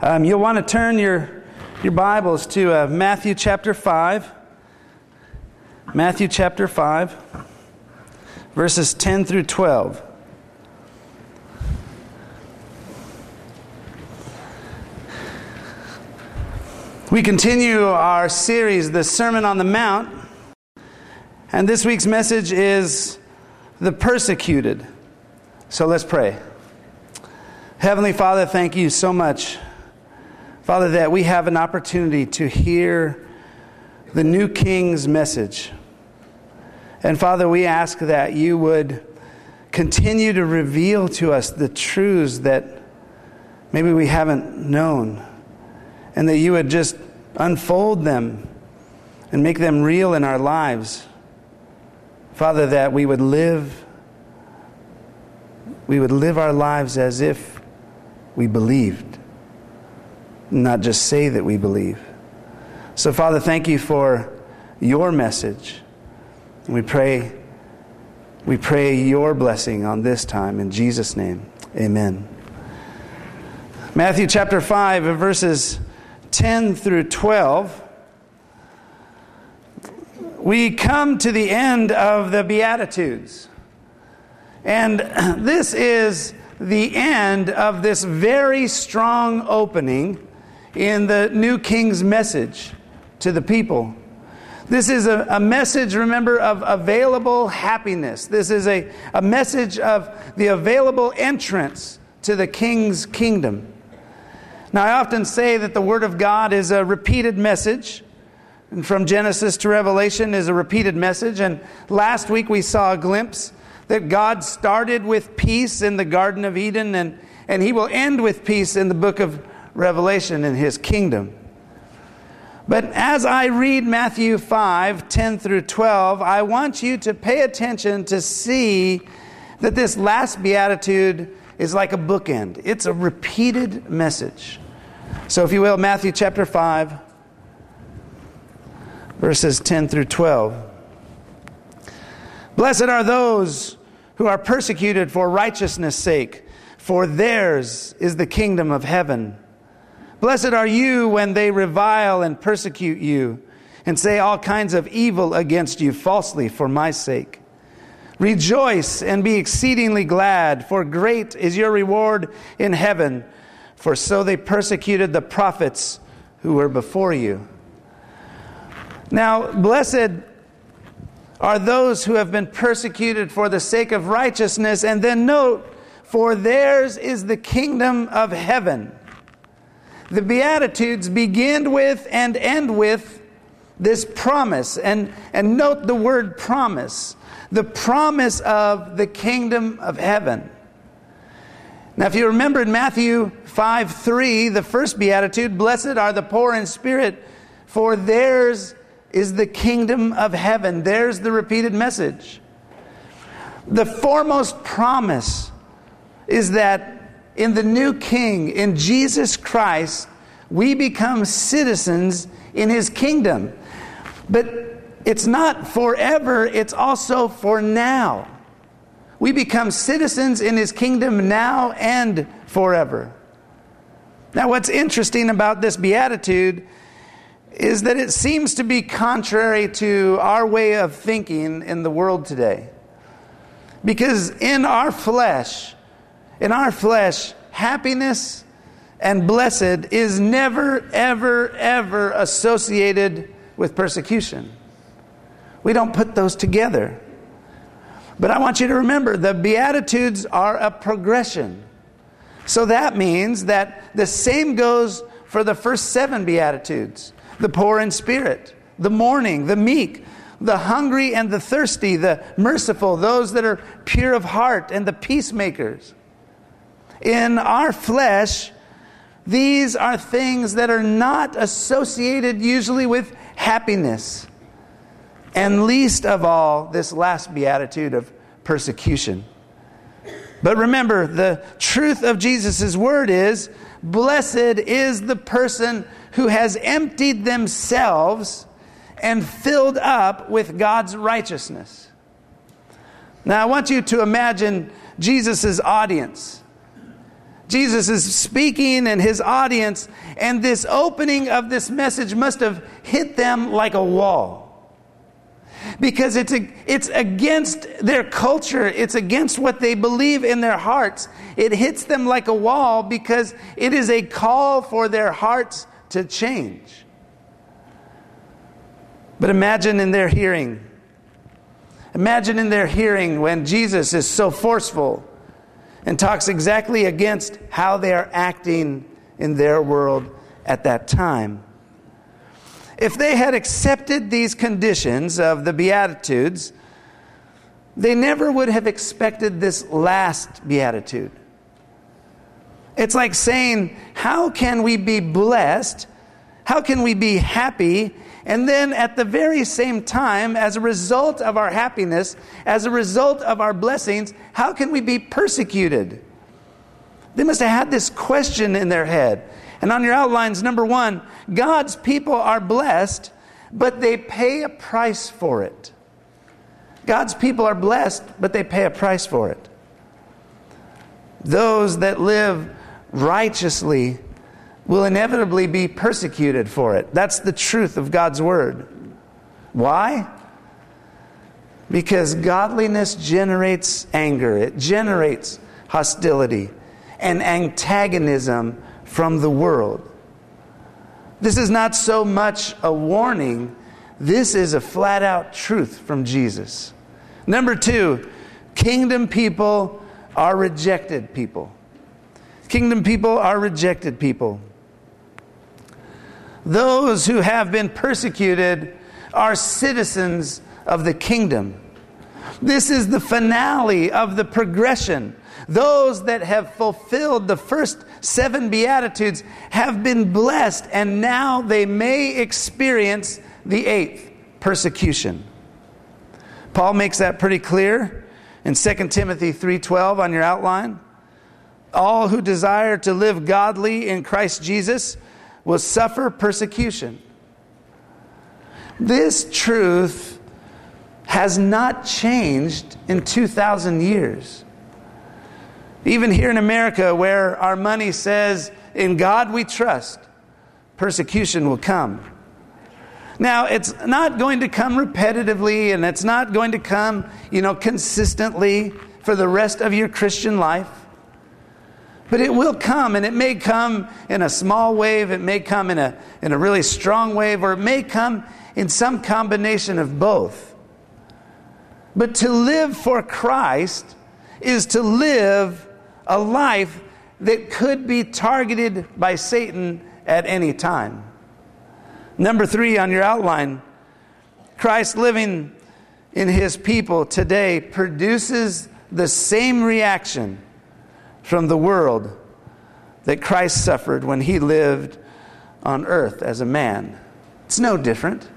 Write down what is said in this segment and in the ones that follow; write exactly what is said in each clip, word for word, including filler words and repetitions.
Um, you'll want to turn your, your Bibles to uh, Matthew chapter five. Matthew chapter five, verses ten through twelve. We continue our series, the Sermon on the Mount, and this week's message is the persecuted. So let's pray. Heavenly Father, thank you so much, Father, that we have an opportunity to hear the new King's message. And Father, we ask that you would continue to reveal to us the truths that maybe we haven't known, and that you would just unfold them and make them real in our lives. Father, that we would live, we would live our lives as if we believed, not just say that we believe. So, Father, thank you for your message. We pray, we pray your blessing on this time in Jesus' name. Amen. Matthew chapter five, verses ten through twelve. We come to the end of the Beatitudes. And this is the end of this very strong opening in the new King's message to the people. This is a, a message, remember, of available happiness. This is a, a message of the available entrance to the King's kingdom. Now, I often say that the Word of God is a repeated message. And from Genesis to Revelation is a repeated message. And last week we saw a glimpse that God started with peace in the Garden of Eden, and, and He will end with peace in the book of Revelation in His kingdom. But as I read Matthew five, ten through twelve, I want you to pay attention to see that this last beatitude is like a bookend. It's a repeated message. So if you will, Matthew chapter five, verses ten through twelve. Blessed are those who are persecuted for righteousness' sake, for theirs is the kingdom of heaven. Blessed are you when they revile and persecute you, and say all kinds of evil against you falsely for my sake. Rejoice and be exceedingly glad, for great is your reward in heaven, for so they persecuted the prophets who were before you. Now, blessed are those who have been persecuted for the sake of righteousness, and then note, for theirs is the kingdom of heaven. The Beatitudes begin with and end with this promise. And, and note the word promise. The promise of the kingdom of heaven. Now, if you remember in Matthew five three, the first Beatitude, blessed are the poor in spirit, for theirs is the kingdom of heaven. There's the repeated message. The foremost promise is that in the new King, in Jesus Christ, we become citizens in His kingdom. But it's not forever, it's also for now. We become citizens in His kingdom now and forever. Now, what's interesting about this beatitude is that it seems to be contrary to our way of thinking in the world today. Because in our flesh, in our flesh, happiness and blessed is never, ever, ever associated with persecution. We don't put those together. But I want you to remember, the Beatitudes are a progression. So that means that the same goes for the first seven Beatitudes. The poor in spirit, the mourning, the meek, the hungry and the thirsty, the merciful, those that are pure of heart, and the peacemakers. In our flesh, these are things that are not associated usually with happiness. And least of all, this last beatitude of persecution. But remember, the truth of Jesus' word is, blessed is the person who has emptied themselves and filled up with God's righteousness. Now, I want you to imagine Jesus' audience. Jesus is speaking and his audience, and this opening of this message must have hit them like a wall. Because it's, it's against their culture. It's against what they believe in their hearts. It hits them like a wall because it is a call for their hearts to change. But imagine in their hearing. Imagine in their hearing when Jesus is so forceful and talks exactly against how they are acting in their world at that time. If they had accepted these conditions of the Beatitudes, they never would have expected this last Beatitude. It's like saying, how can we be blessed? How can we be happy? And then at the very same time, as a result of our happiness, as a result of our blessings, how can we be persecuted? They must have had this question in their head. And on your outlines, number one, God's people are blessed, but they pay a price for it. God's people are blessed, but they pay a price for it. Those that live righteously will inevitably be persecuted for it. That's the truth of God's word. Why? Because godliness generates anger. It generates hostility and antagonism from the world. This is not so much a warning. This is a flat-out truth from Jesus. Number two, kingdom people are rejected people. Kingdom people are rejected people. Those who have been persecuted are citizens of the kingdom. This is the finale of the progression. Those that have fulfilled the first seven Beatitudes have been blessed, and now they may experience the eighth, persecution. Paul makes that pretty clear in Second Timothy three twelve on your outline. All who desire to live godly in Christ Jesus will suffer persecution. This truth has not changed in two thousand years. Even here in America, where our money says, in God we trust, persecution will come. Now, it's not going to come repetitively, and it's not going to come, you know, consistently for the rest of your Christian life. But it will come, and it may come in a small wave, it may come in a, in a really strong wave, or it may come in some combination of both. But to live for Christ is to live a life that could be targeted by Satan at any time. Number three on your outline, Christ living in his people today produces the same reaction from the world that Christ suffered when he lived on earth as a man. It's no different.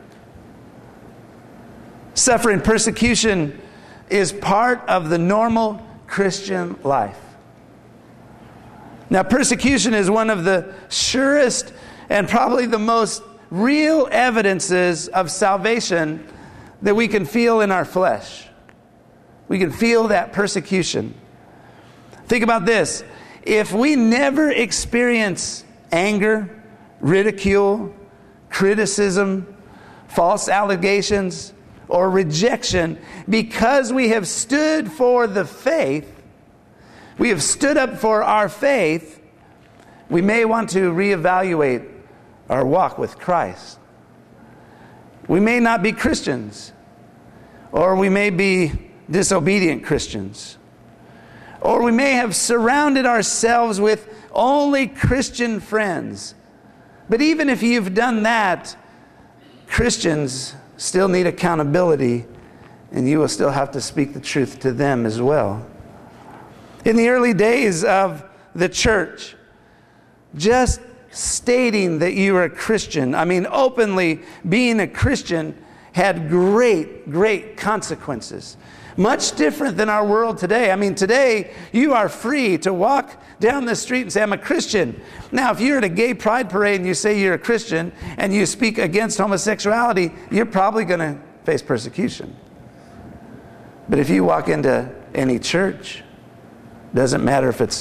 Suffering persecution is part of the normal Christian life. Now, persecution is one of the surest and probably the most real evidences of salvation that we can feel in our flesh. We can feel that persecution. Think about this. If we never experience anger, ridicule, criticism, false allegations, or rejection because we have stood for the faith, we have stood up for our faith, we may want to reevaluate our walk with Christ. We may not be Christians, or we may be disobedient Christians, or we may have surrounded ourselves with only Christian friends. But even if you've done that, Christians still need accountability, and you will still have to speak the truth to them as well. In the early days of the church, just stating that you were a Christian, I mean openly being a Christian, had great, great consequences. Much different than our world today. I mean, today you are free to walk down the street and say, I'm a Christian. Now, if you're at a gay pride parade and you say you're a Christian and you speak against homosexuality, you're probably going to face persecution. But if you walk into any church, doesn't matter if it's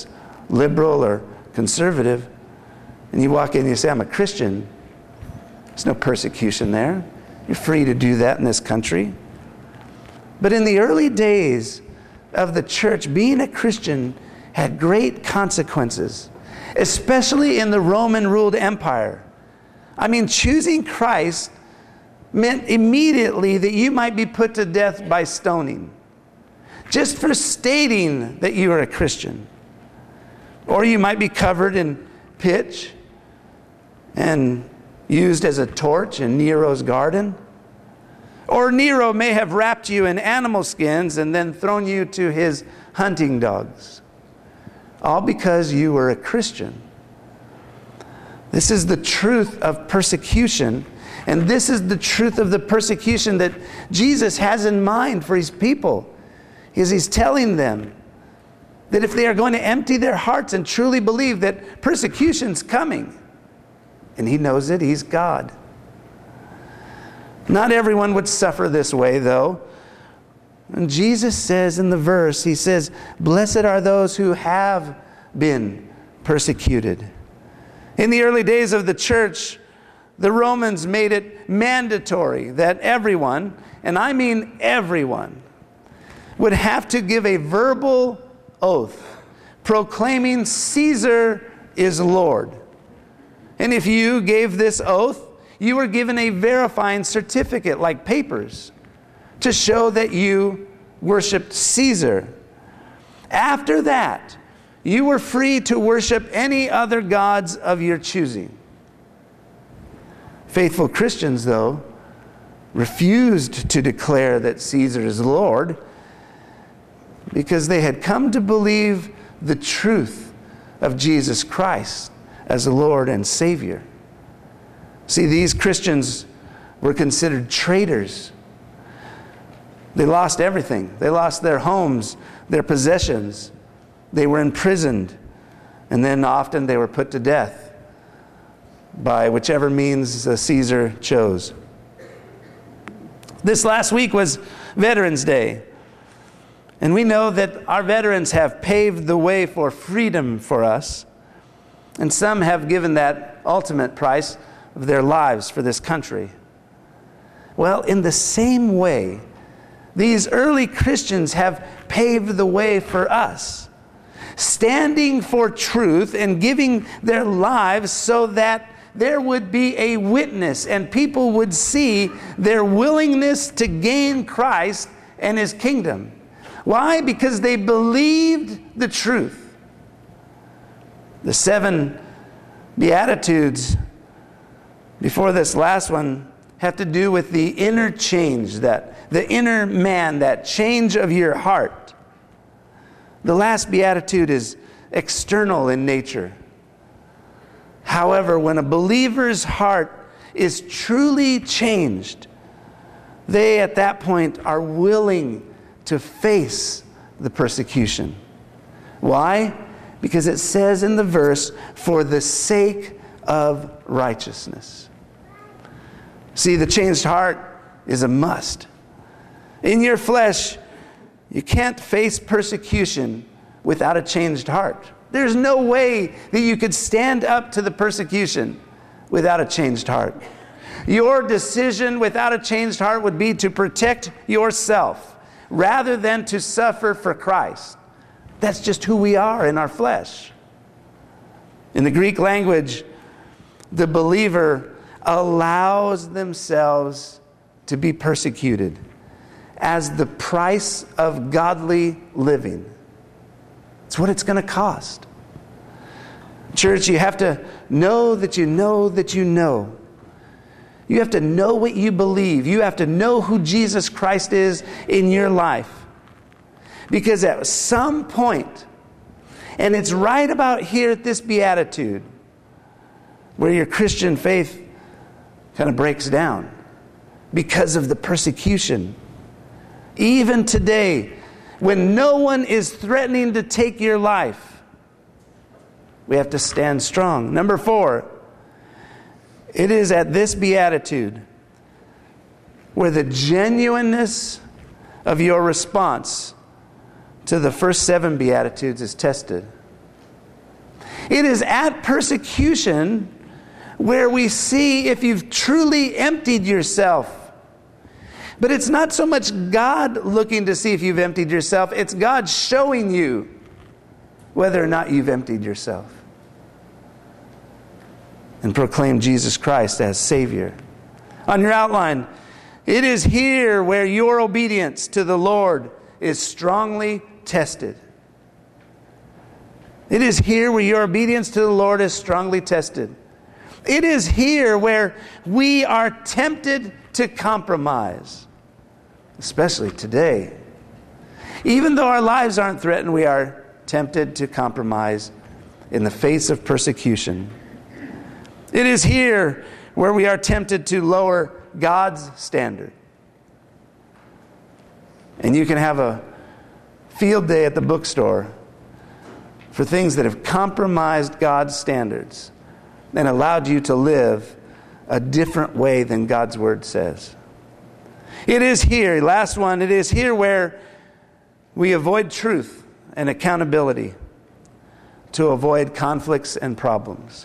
liberal or conservative, and you walk in and you say, I'm a Christian, there's no persecution there. You're free to do that in this country. But in the early days of the church, being a Christian had great consequences, especially in the Roman-ruled empire. I mean, choosing Christ meant immediately that you might be put to death by stoning, just for stating that you are a Christian. Or you might be covered in pitch and used as a torch in Nero's garden. Or Nero may have wrapped you in animal skins and then thrown you to his hunting dogs. All because you were a Christian. This is the truth of persecution. And this is the truth of the persecution that Jesus has in mind for his people. Is he's telling them that if they are going to empty their hearts and truly believe that persecution's coming, and he knows it, he's God. Not everyone would suffer this way, though. And Jesus says in the verse, he says, blessed are those who have been persecuted. In the early days of the church, the Romans made it mandatory that everyone, and I mean everyone, would have to give a verbal oath proclaiming Caesar is Lord. And if you gave this oath, you were given a verifying certificate, like papers, to show that you worshiped Caesar. After that, you were free to worship any other gods of your choosing. Faithful Christians, though, refused to declare that Caesar is Lord because they had come to believe the truth of Jesus Christ as the Lord and Savior. See, these Christians were considered traitors. They lost everything. They lost their homes, their possessions. They were imprisoned, and then often they were put to death by whichever means Caesar chose. This last week was Veterans Day, and we know that our veterans have paved the way for freedom for us, and some have given that ultimate price of their lives for this country. Well, in the same way, these early Christians have paved the way for us, standing for truth and giving their lives so that there would be a witness and people would see their willingness to gain Christ and his kingdom. Why? Because they believed the truth. The seven Beatitudes before this last one have to do with the inner change, that the inner man, that change of your heart. The last beatitude is external in nature. However, when a believer's heart is truly changed, they at that point are willing to face the persecution. Why? Because it says in the verse, for the sake of righteousness. See, the changed heart is a must. In your flesh, you can't face persecution without a changed heart. There's no way that you could stand up to the persecution without a changed heart. Your decision without a changed heart would be to protect yourself rather than to suffer for Christ. That's just who we are in our flesh. In the Greek language, the believer allows themselves to be persecuted as the price of godly living. It's what it's going to cost. Church, you have to know that you know that you know. You have to know what you believe. You have to know who Jesus Christ is in your life. Because at some point, and it's right about here at this beatitude, where your Christian faith kind of breaks down because of the persecution. Even today, when no one is threatening to take your life, we have to stand strong. Number four, it is at this beatitude where the genuineness of your response to the first seven beatitudes is tested. It is at persecution where we see if you've truly emptied yourself. But it's not so much God looking to see if you've emptied yourself, it's God showing you whether or not you've emptied yourself and proclaim Jesus Christ as Savior. On your outline, it is here where your obedience to the Lord is strongly tested. It is here where your obedience to the Lord is strongly tested. It is here where we are tempted to compromise, especially today. Even though our lives aren't threatened, we are tempted to compromise in the face of persecution. It is here where we are tempted to lower God's standard. And you can have a field day at the bookstore for things that have compromised God's standards and allowed you to live a different way than God's Word says. It is here, last one, it is here where we avoid truth and accountability to avoid conflicts and problems.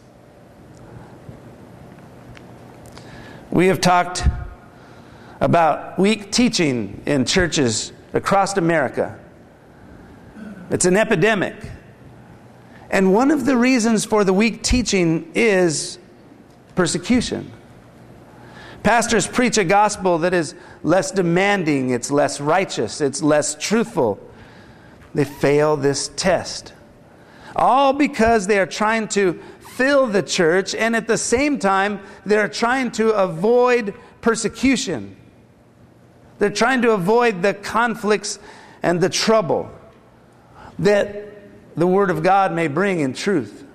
We have talked about weak teaching in churches across America. It's an epidemic. And one of the reasons for the weak teaching is persecution. Pastors preach a gospel that is less demanding, it's less righteous, it's less truthful. They fail this test. All because they are trying to fill the church, and at the same time, they're trying to avoid persecution. They're trying to avoid the conflicts and the trouble that the Word of God may bring in truth.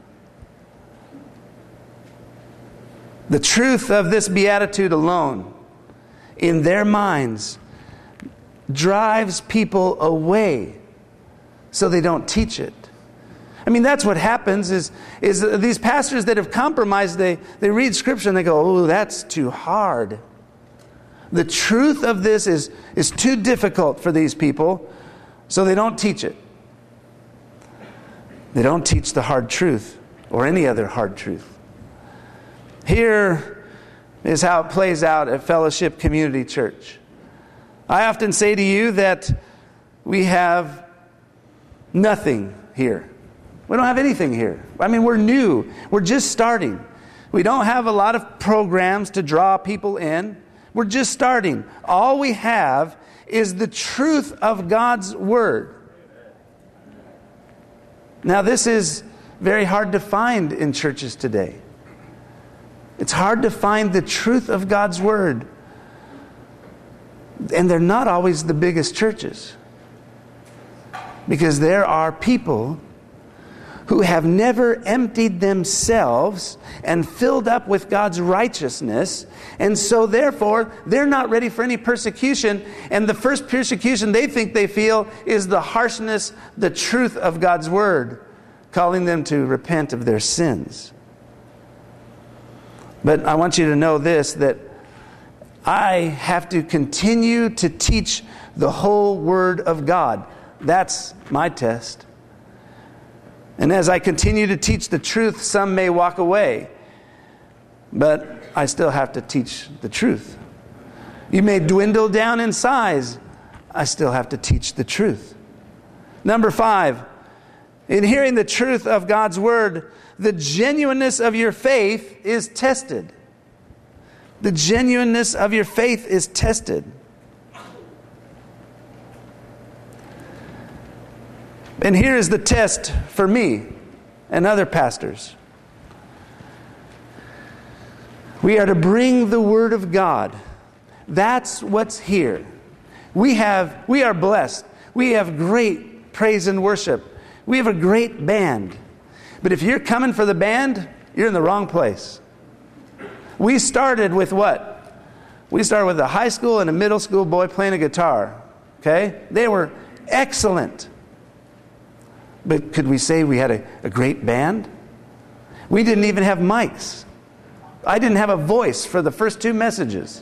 The truth of this beatitude alone, in their minds, drives people away so they don't teach it. I mean, that's what happens is, is these pastors that have compromised, they, they read Scripture and they go, oh, that's too hard. The truth of this is, is too difficult for these people, so they don't teach it. They don't teach the hard truth or any other hard truth. Here is how it plays out at Fellowship Community Church. I often say to you that we have nothing here. We don't have anything here. I mean, we're new. We're just starting. We don't have a lot of programs to draw people in. We're just starting. All we have is the truth of God's Word. Now, this is very hard to find in churches today. It's hard to find the truth of God's Word. And they're not always the biggest churches. Because there are people who have never emptied themselves and filled up with God's righteousness. And so therefore, they're not ready for any persecution. And the first persecution they think they feel is the harshness, the truth of God's Word, calling them to repent of their sins. But I want you to know this, that I have to continue to teach the whole Word of God. That's my test. And as I continue to teach the truth, some may walk away. But I still have to teach the truth. You may dwindle down in size. I still have to teach the truth. Number five, in hearing the truth of God's Word, the genuineness of your faith is tested. The genuineness of your faith is tested. And here is the test for me and other pastors. We are to bring the Word of God. That's what's here. We have, we are blessed. We have great praise and worship. We have a great band. But if you're coming for the band, you're in the wrong place. We started with what? We started with a high school and a middle school boy playing a guitar. Okay? They were excellent. But could we say we had a, a great band? We didn't even have mics. I didn't have a voice for the first two messages.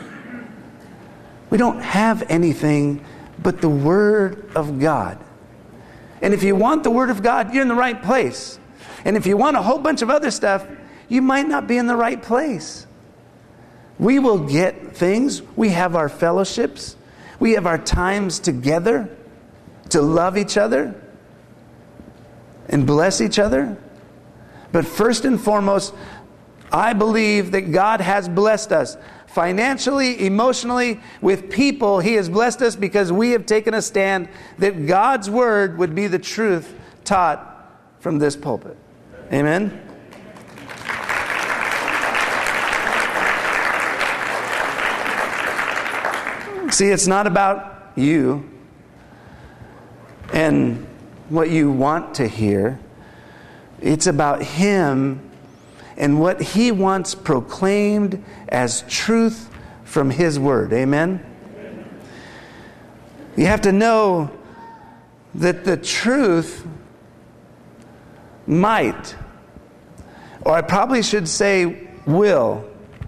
We don't have anything but the Word of God. And if you want the Word of God, you're in the right place. And if you want a whole bunch of other stuff, you might not be in the right place. We will get things. We have our fellowships. We have our times together to love each other and bless each other. But first and foremost, I believe that God has blessed us financially, emotionally, with people. He has blessed us because we have taken a stand that God's word would be the truth taught from this pulpit. Amen? See, it's not about you and what you want to hear. It's about Him and what He wants proclaimed as truth from His Word. Amen? You have to know that the truth might, or I probably should say will,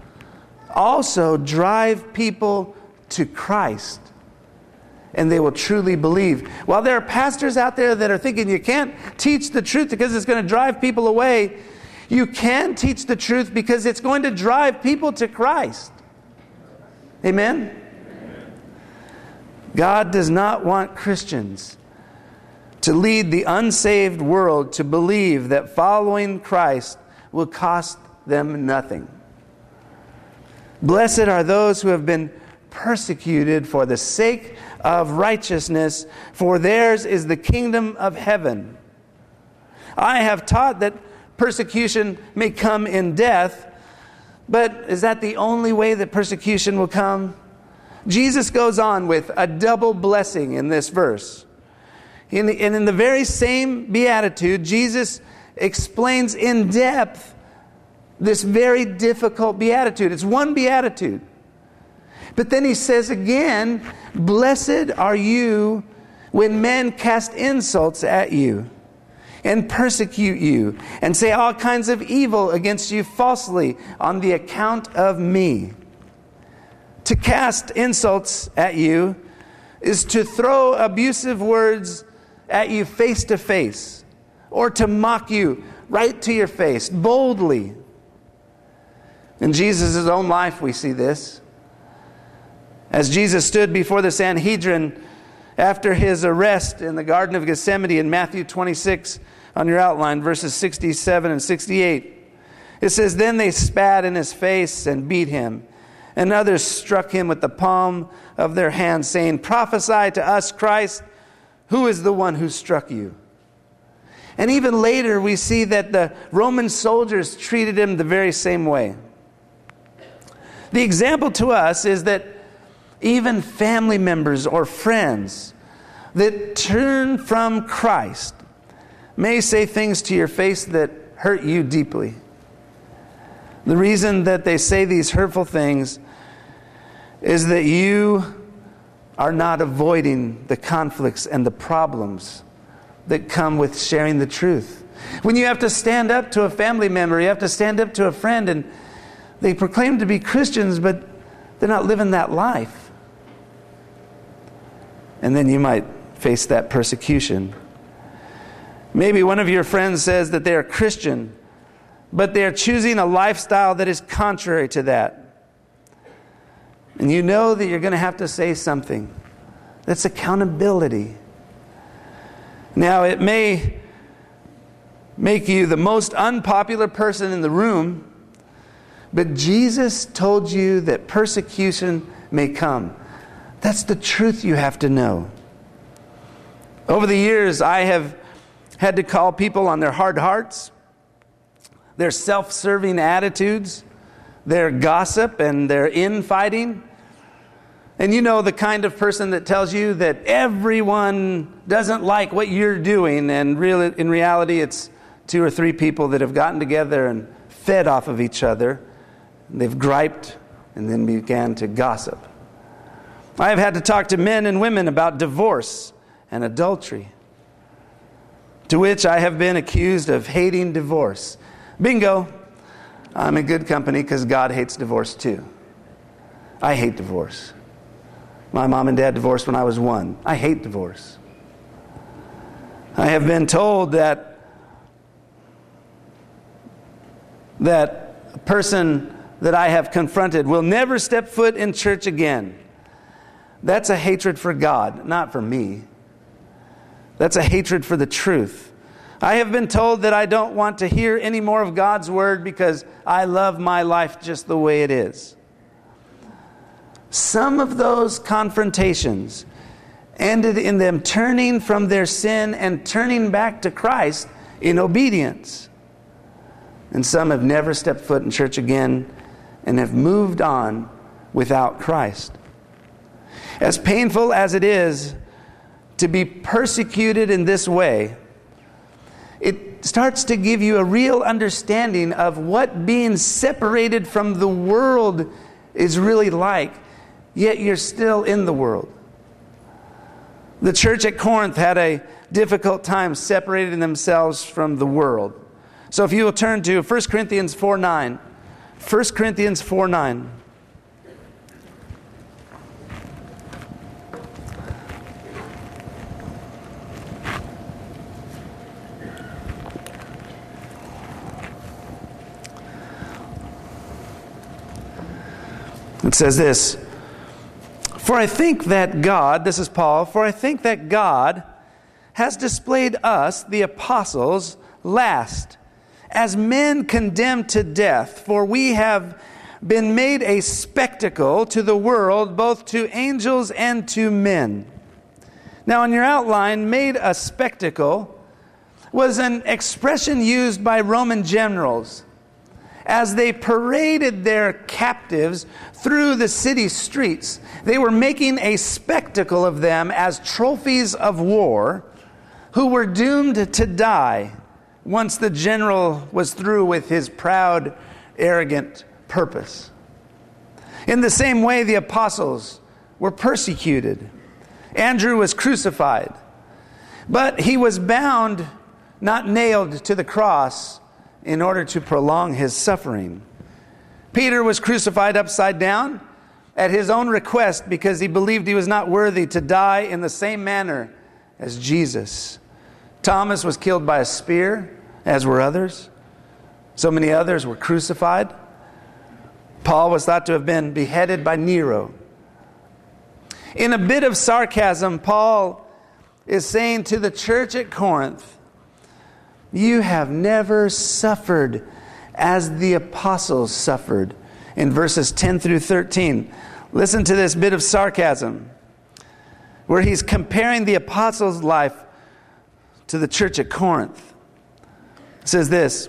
also drive people to Christ. And they will truly believe. While there are pastors out there that are thinking you can't teach the truth because it's going to drive people away, you can teach the truth because it's going to drive people to Christ. Amen? Amen. God does not want Christians to lead the unsaved world to believe that following Christ will cost them nothing. Blessed are those who have been persecuted for the sake of righteousness, for theirs is the kingdom of heaven. I have taught that persecution may come in death, but is that the only way that persecution will come? Jesus goes on with a double blessing in this verse. In the, and in the very same beatitude, Jesus explains in depth this very difficult beatitude. It's one beatitude. But then he says again, blessed are you when men cast insults at you and persecute you and say all kinds of evil against you falsely on the account of me. To cast insults at you is to throw abusive words at you face to face, or to mock you right to your face, boldly. In Jesus' own life we see this. As Jesus stood before the Sanhedrin after his arrest in the Garden of Gethsemane in Matthew twenty-six, on your outline, verses sixty-seven and sixty-eight. It says, then they spat in his face and beat him, and others struck him with the palm of their hand, saying, prophesy to us, Christ, who is the one who struck you? And even later we see that the Roman soldiers treated him the very same way. The example to us is that even family members or friends that turn from Christ may say things to your face that hurt you deeply. The reason that they say these hurtful things is that you are not avoiding the conflicts and the problems that come with sharing the truth. When you have to stand up to a family member, you have to stand up to a friend, and they proclaim to be Christians, but they're not living that life. And then you might face that persecution. Maybe one of your friends says that they are Christian, but they are choosing a lifestyle that is contrary to that. And you know that you're going to have to say something. That's accountability. Now, it may make you the most unpopular person in the room, but Jesus told you that persecution may come. That's the truth you have to know. Over the years, I have had to call people on their hard hearts, their self-serving attitudes, their gossip, and their infighting. And you know the kind of person that tells you that everyone doesn't like what you're doing, and really, in reality, it's two or three people that have gotten together and fed off of each other. They've griped and then began to gossip. I have had to talk to men and women about divorce and adultery, to which I have been accused of hating divorce. Bingo! I'm in good company because God hates divorce too. I hate divorce. My mom and dad divorced when I was one. I hate divorce. I have been told that that a person that I have confronted will never step foot in church again. That's a hatred for God, not for me. That's a hatred for the truth. I have been told that I don't want to hear any more of God's word because I love my life just the way it is. Some of those confrontations ended in them turning from their sin and turning back to Christ in obedience. And some have never stepped foot in church again and have moved on without Christ. As painful as it is to be persecuted in this way, it starts to give you a real understanding of what being separated from the world is really like, yet you're still in the world. The church at Corinth had a difficult time separating themselves from the world. So if you will turn to First Corinthians four nine. First Corinthians four nine. It says this, "For I think that God," this is Paul, "for I think that God has displayed us, the apostles, last, as men condemned to death, for we have been made a spectacle to the world, both to angels and to men." Now in your outline, "made a spectacle" was an expression used by Roman generals as they paraded their captives through the city streets. They were making a spectacle of them as trophies of war who were doomed to die once the general was through with his proud, arrogant purpose. In the same way, the apostles were persecuted. Andrew was crucified, but he was bound, not nailed to the cross, in order to prolong his suffering. Peter was crucified upside down at his own request because he believed he was not worthy to die in the same manner as Jesus. Thomas was killed by a spear, as were others. So many others were crucified. Paul was thought to have been beheaded by Nero. In a bit of sarcasm, Paul is saying to the church at Corinth, "You have never suffered as the apostles suffered," in verses ten through thirteen. Listen to this bit of sarcasm where he's comparing the apostles' life to the church at Corinth. It says this,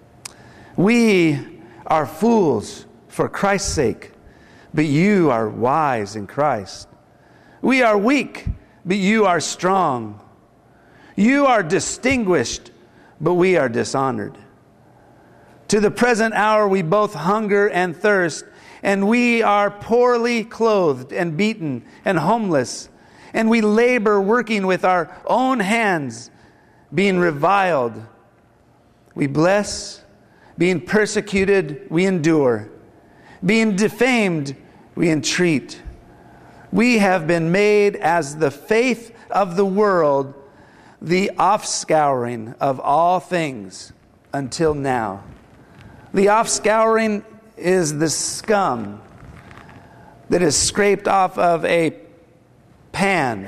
"We are fools for Christ's sake, but you are wise in Christ. We are weak, but you are strong. You are distinguished, but we are dishonored. To the present hour we both hunger and thirst, and we are poorly clothed and beaten and homeless, and we labor working with our own hands, being reviled. We bless, being persecuted, we endure, being defamed, we entreat. We have been made as the faith of the world, the offscouring of all things until now." The offscouring is the scum that is scraped off of a pan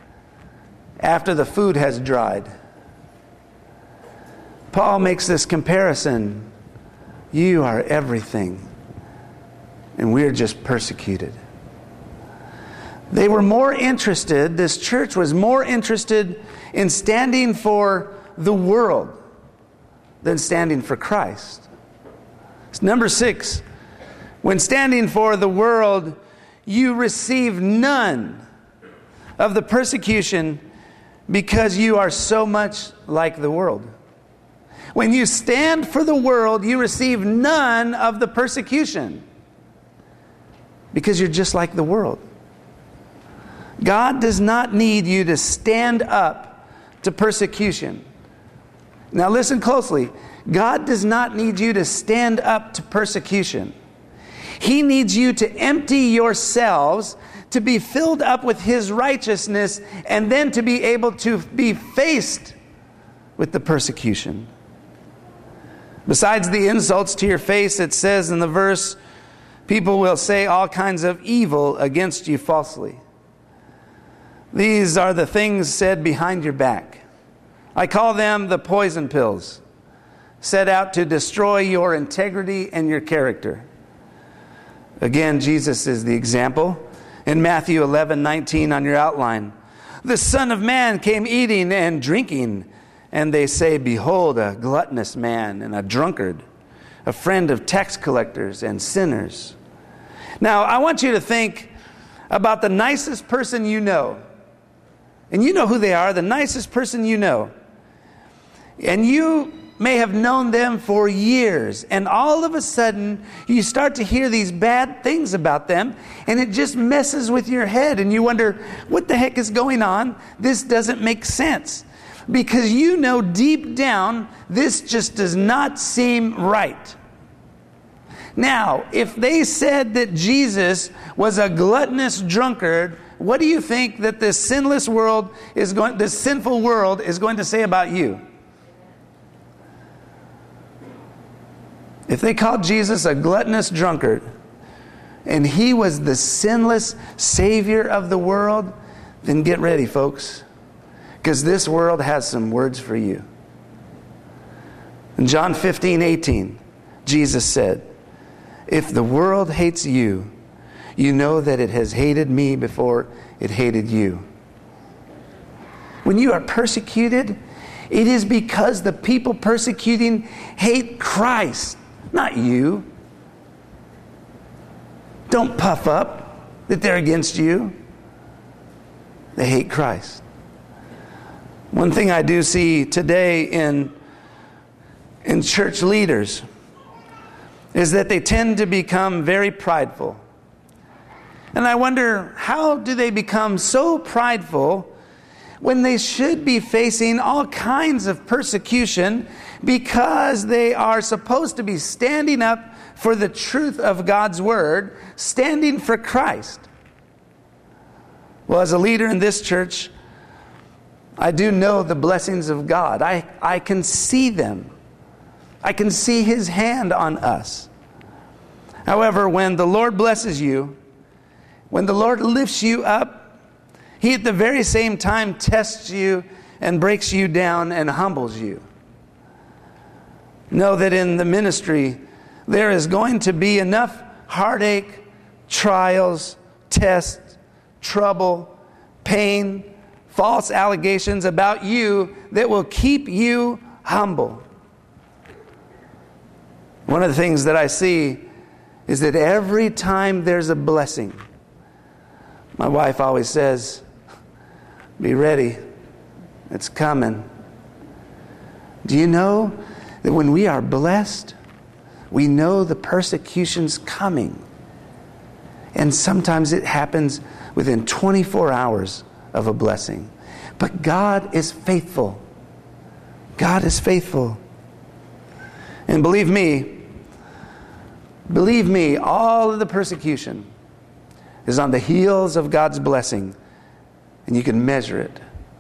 after the food has dried. Paul makes this comparison. You are everything, and we're just persecuted. They were more interested, this church was more interested in standing for the world than standing for Christ. Number six, when standing for the world, you receive none of the persecution because you are so much like the world. When you stand for the world, you receive none of the persecution because you're just like the world. God does not need you to stand up to persecution. Now listen closely. God does not need you to stand up to persecution. He needs you to empty yourselves, to be filled up with His righteousness, and then to be able to be faced with the persecution. Besides the insults to your face, it says in the verse, people will say all kinds of evil against you falsely. These are the things said behind your back. I call them the poison pills, set out to destroy your integrity and your character. Again, Jesus is the example. In Matthew eleven nineteen on your outline, the Son of Man came eating and drinking, and they say, behold, a gluttonous man and a drunkard, a friend of tax collectors and sinners. Now, I want you to think about the nicest person you know. And you know who they are, the nicest person you know. And you may have known them for years. And all of a sudden, you start to hear these bad things about them. And it just messes with your head. And you wonder, what the heck is going on? This doesn't make sense. Because you know deep down, this just does not seem right. Now, if they said that Jesus was a gluttonous drunkard, what do you think that this sinless world is going, this sinful world is going to say about you? If they called Jesus a gluttonous drunkard, and he was the sinless Savior of the world, then get ready, folks, because this world has some words for you. In John fifteen eighteen, Jesus said, if the world hates you, you know that it has hated me before it hated you. When you are persecuted, it is because the people persecuting hate Christ, not you. Don't puff up that they're against you. They hate Christ. One thing I do see today in, in church leaders is that they tend to become very prideful. And I wonder, how do they become so prideful when they should be facing all kinds of persecution because they are supposed to be standing up for the truth of God's Word, standing for Christ? Well, as a leader in this church, I do know the blessings of God. I, I can see them. I can see His hand on us. However, when the Lord blesses you, when the Lord lifts you up, He at the very same time tests you and breaks you down and humbles you. Know that in the ministry, there is going to be enough heartache, trials, tests, trouble, pain, false allegations about you that will keep you humble. One of the things that I see is that every time there's a blessing, my wife always says, be ready, it's coming. Do you know that when we are blessed, we know the persecution's coming? And sometimes it happens within twenty-four hours of a blessing. But God is faithful. God is faithful. And believe me, believe me, all of the persecution is on the heels of God's blessing, and you can measure it.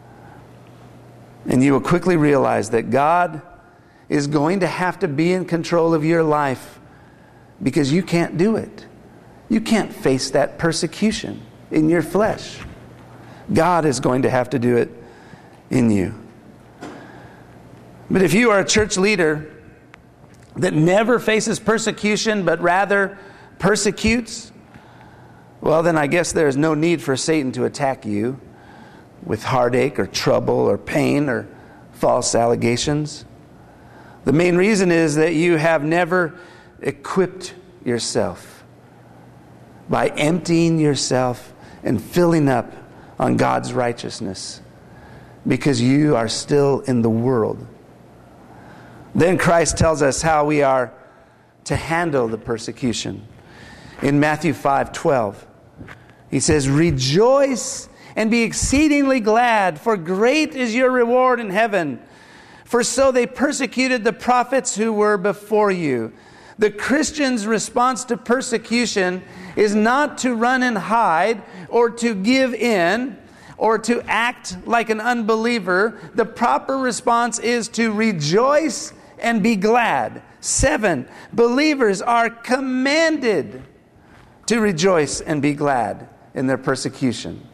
And you will quickly realize that God is going to have to be in control of your life because you can't do it. You can't face that persecution in your flesh. God is going to have to do it in you. But if you are a church leader that never faces persecution but rather persecutes, well, then I guess there's no need for Satan to attack you with heartache or trouble or pain or false allegations. The main reason is that you have never equipped yourself by emptying yourself and filling up on God's righteousness because you are still in the world. Then Christ tells us how we are to handle the persecution. In Matthew five twelve, He says, rejoice and be exceedingly glad, for great is your reward in heaven. For so they persecuted the prophets who were before you. The Christian's response to persecution is not to run and hide or to give in or to act like an unbeliever. The proper response is to rejoice and be glad. Seven, believers are commanded to rejoice and be glad in their persecution.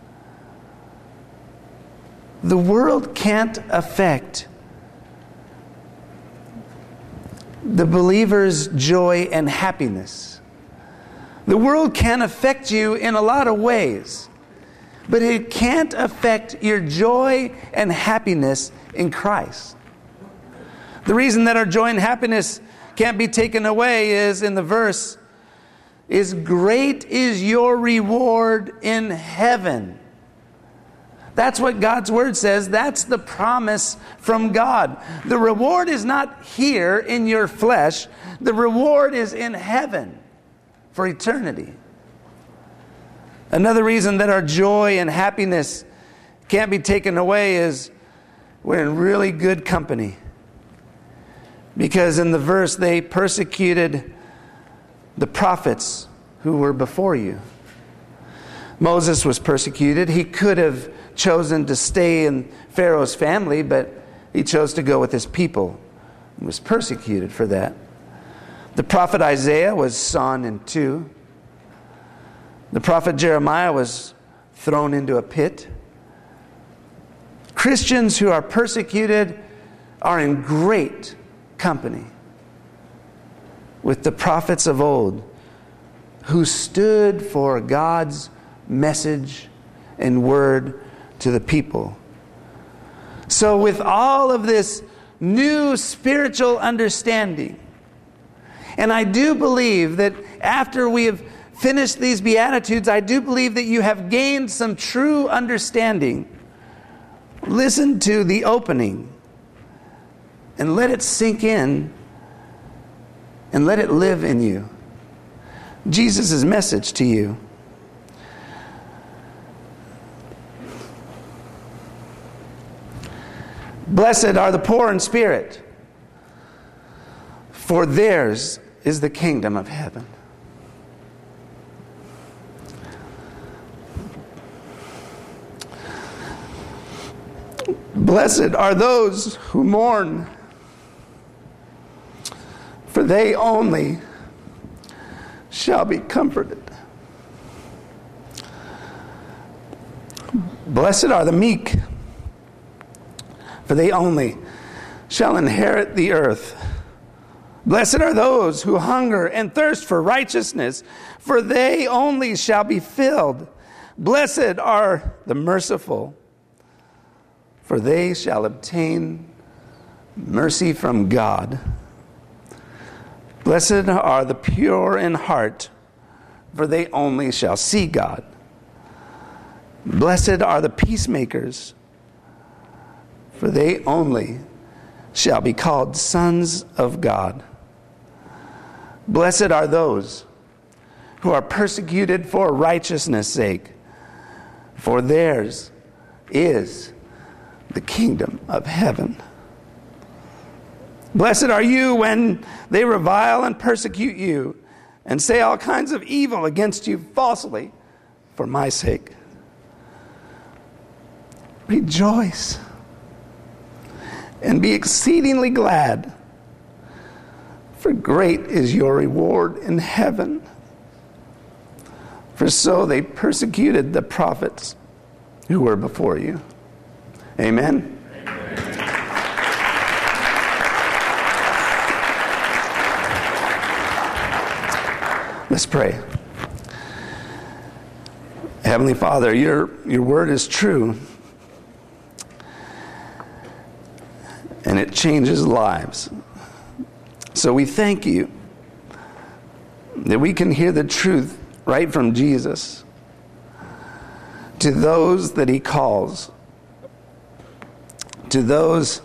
The world can't affect the believer's joy and happiness. The world can affect you in a lot of ways, but it can't affect your joy and happiness in Christ. The reason that our joy and happiness can't be taken away is in the verse, is great is your reward in heaven. That's what God's word says. That's the promise from God. The reward is not here in your flesh. The reward is in heaven for eternity. Another reason that our joy and happiness can't be taken away is we're in really good company. Because in the verse, they persecuted the prophets who were before you. Moses was persecuted. He could have chosen to stay in Pharaoh's family, but he chose to go with his people and was persecuted for that. The prophet Isaiah was sawn in two. The prophet Jeremiah was thrown into a pit. Christians who are persecuted are in great company with the prophets of old who stood for God's message and word to the people. So with all of this new spiritual understanding, and I do believe that after we have finished these Beatitudes, I do believe that you have gained some true understanding. Listen to the opening and let it sink in and let it live in you. Jesus' message to you. Blessed are the poor in spirit, for theirs is the kingdom of heaven. Blessed are those who mourn, for they only shall be comforted. Blessed are the meek, for they only shall inherit the earth. Blessed are those who hunger and thirst for righteousness, for they only shall be filled. Blessed are the merciful, for they shall obtain mercy from God. Blessed are the pure in heart, for they only shall see God. Blessed are the peacemakers, for they only shall be called sons of God. Blessed are those who are persecuted for righteousness' sake, for theirs is the kingdom of heaven. Blessed are you when they revile and persecute you and say all kinds of evil against you falsely for my sake. Rejoice and be exceedingly glad, for great is your reward in heaven. For so they persecuted the prophets who were before you. Amen. Let's pray. Heavenly Father, your, your word is true, and it changes lives. So we thank you that we can hear the truth right from Jesus to those that he calls, to those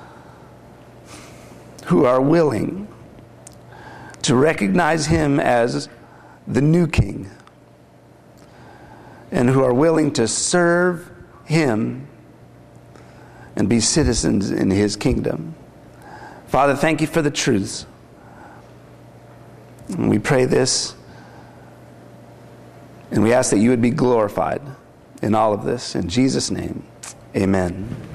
who are willing to recognize him as the new king and who are willing to serve him and be citizens in his kingdom. Father, thank you for the truths. And we pray this, and we ask that you would be glorified in all of this. In Jesus' name, amen.